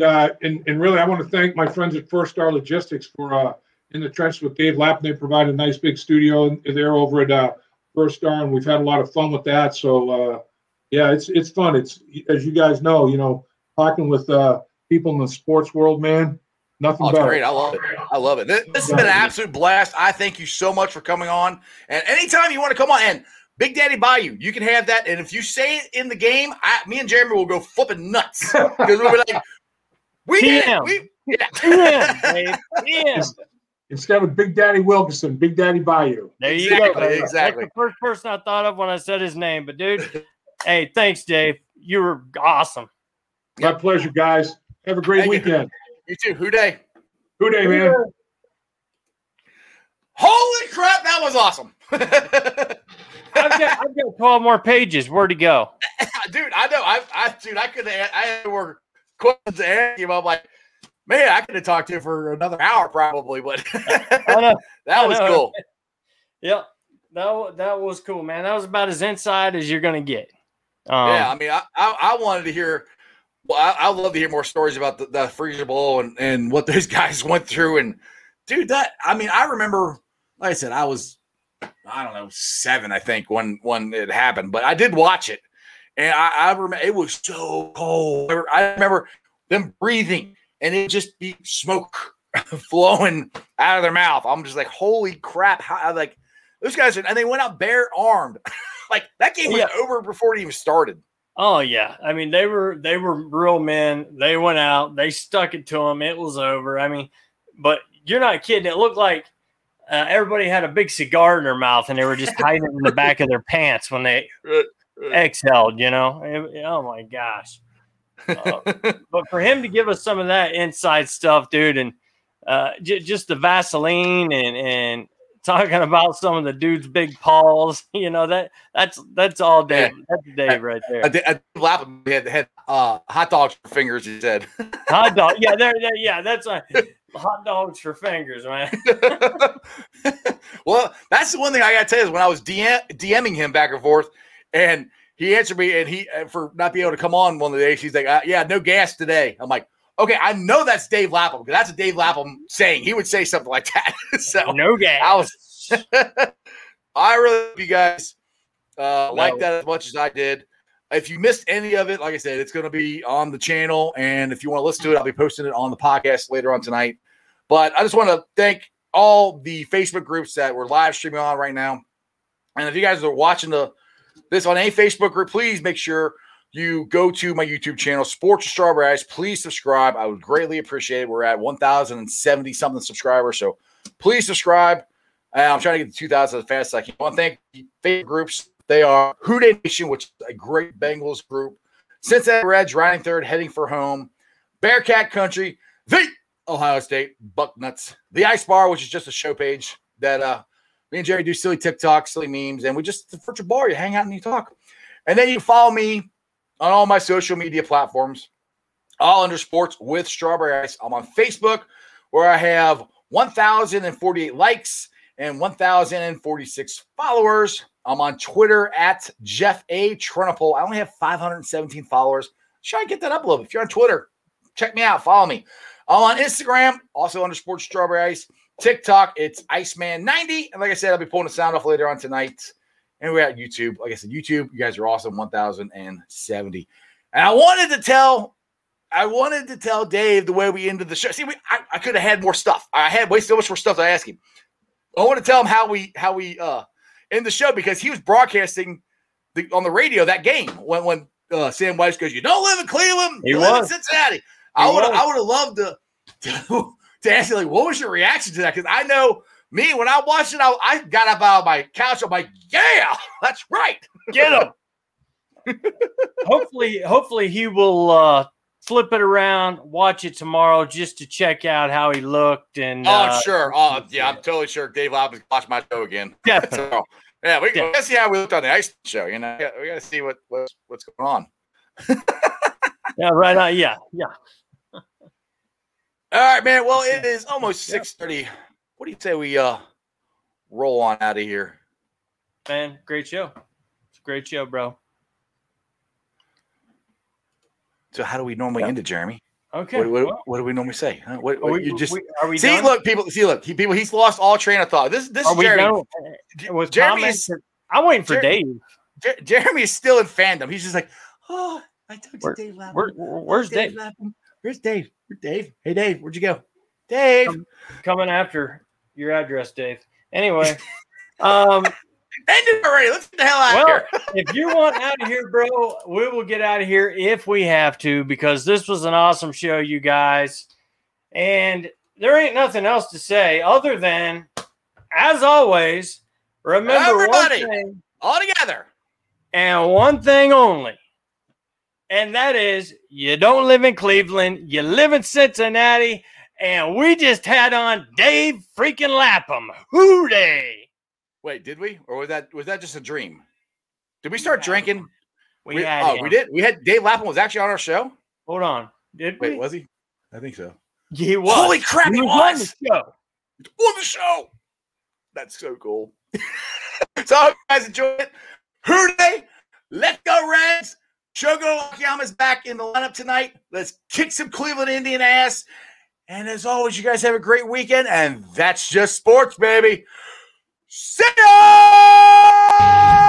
and really, I want to thank my friends at First Star Logistics for In the Trenches with Dave Lapham. They provide a nice big studio there over at First Star, and we've had a lot of fun with that. So. Yeah, it's fun. It's, as you guys know, talking with people in the sports world, man. Nothing better. Great. I love it. This has been an absolute blast. I thank you so much for coming on. And anytime you want to come on, and Big Daddy Bayou, you can have that. And if you say it in the game, me and Jeremy will go flipping nuts because we'll be like, we did it. Instead of Big Daddy Wilkinson, Big Daddy Bayou. There you go. Exactly. That's the first person I thought of when I said his name. But dude. Hey, thanks, Dave. You were awesome. My pleasure, guys. Have a great weekend. You too. Hoo day. Hoo day, man. Holy crap, that was awesome. I've got 12 more pages. Where'd he go? Dude, I know. I had more questions to ask him. I'm like, man, I could have talked to him for another hour probably, but that was cool. Yep. That was cool, man. That was about as inside as you're going to get. Yeah, I mean, I wanted to hear – well, I love to hear more stories about the Freezer Bowl and what those guys went through. And, dude, I remember, like I said, I was, I don't know, 7, I think, when it happened. But I did watch it. And I remember it was so cold. I remember them breathing, and it just be smoke flowing out of their mouth. I'm just like, holy crap. Those guys, and they went out bare armed. Like, that game was over before it even started. Oh yeah, I mean they were real men. They went out, they stuck it to them. It was over. I mean, but you're not kidding. It looked like everybody had a big cigar in their mouth, and they were just hiding it in the back of their pants when they exhaled. Oh my gosh! But for him to give us some of that inside stuff, dude, and just the Vaseline and talking about some of the dude's big paws, that's all Dave. Yeah. That's Dave right there. Dave Lapham had hot dogs for fingers. He said, "Hot dog, yeah, that's hot dogs for fingers, man." Well, that's the one thing I got to tell you is when I was DMing him back and forth, and he answered me, and he for not being able to come on one of the days, he's like, "Yeah, no gas today." I'm like, okay, I know that's Dave Lapham because that's a Dave Lapham saying. He would say something like that. So no gas. I really hope you guys like that as much as I did. If you missed any of it, like I said, it's going to be on the channel. And if you want to listen to it, I'll be posting it on the podcast later on tonight. But I just want to thank all the Facebook groups that we're live streaming on right now. And if you guys are watching this on any Facebook group, please make sure you go to my YouTube channel, Sports with Strawberry Ice. Please subscribe. I would greatly appreciate it. We're at 1,070-something subscribers, so please subscribe. I'm trying to get to 2,000 as fast as I can. I want to thank the favorite groups. They are Houday Nation, which is a great Bengals group, Cincinnati Reds, riding third, heading for home, Bearcat Country, the Ohio State Bucknuts, the Ice Bar, which is just a show page that me and Jerry do silly TikToks, silly memes, and it's a virtual bar. You hang out and you talk. And then you follow me on all my social media platforms, all under Sports with Strawberry Ice. I'm on Facebook, where I have 1,048 likes and 1,046 followers. I'm on Twitter at Jeff A. Trunapole. I only have 517 followers. Try to get that up a little bit. If you're on Twitter, check me out. Follow me. I'm on Instagram, also under Sports Strawberry Ice. TikTok, it's Iceman90. And like I said, I'll be pulling the sound off later on tonight. And we're at YouTube. Like I said, YouTube, you guys are awesome. 1,070. And I wanted to tell Dave the way we ended the show. See, I could have had more stuff. I had way so much more stuff to ask him. I want to tell him how we end the show because he was broadcasting on the radio that game when Sam Weiss goes, "You don't live in Cleveland, you live in Cincinnati." I would have loved to ask you, like, what was your reaction to that? Because I know me, when I watched it, I got up out of my couch. I'm like, yeah, that's right. Get him. Hopefully he will flip it around, watch it tomorrow just to check out how he looked. And I'm sure. Yeah, I'm totally sure Dave Lapham watch my show again. Definitely. So, yeah, we got to see how we looked on the Ice show. We got to see what's going on. Yeah, right on. Yeah. All right, man. Well, it is almost 6:30. What do you say we roll on out of here? Man, great show. It's a great show, bro. So how do we normally end it, Jeremy? Okay. What do we normally say? Huh? Are we see? done? Look, people. He's lost all train of thought. This is Jeremy. Jeremy I'm waiting for Dave. Jeremy is still in fandom. He's just like, oh, I talked to Dave Lapham. Where's Dave? Where's Dave? Dave? Hey, Dave. Where'd you go? Dave. Coming after your address, Dave. Anyway. End it already. Let's get the hell out of here. If you want out of here, bro, we will get out of here if we have to, because this was an awesome show, you guys. And there ain't nothing else to say other than, as always, remember everybody, one thing. All together. And one thing only. And that is, you don't live in Cleveland. You live in Cincinnati. And we just had on Dave freaking Lapham. Hoo-day. Wait, did we? Or was that just a dream? Did we start drinking? We had did. We had Dave Lapham was actually on our show. Hold on. Did we? Wait, was he? I think so. He was. Holy crap, he was on the show. On the show. That's so cool. So I hope you guys enjoy it. Hooray! Let's go, Reds. Shogo Akiyama's back in the lineup tonight. Let's kick some Cleveland Indian ass. And as always, you guys have a great weekend. And that's just sports, baby. See ya!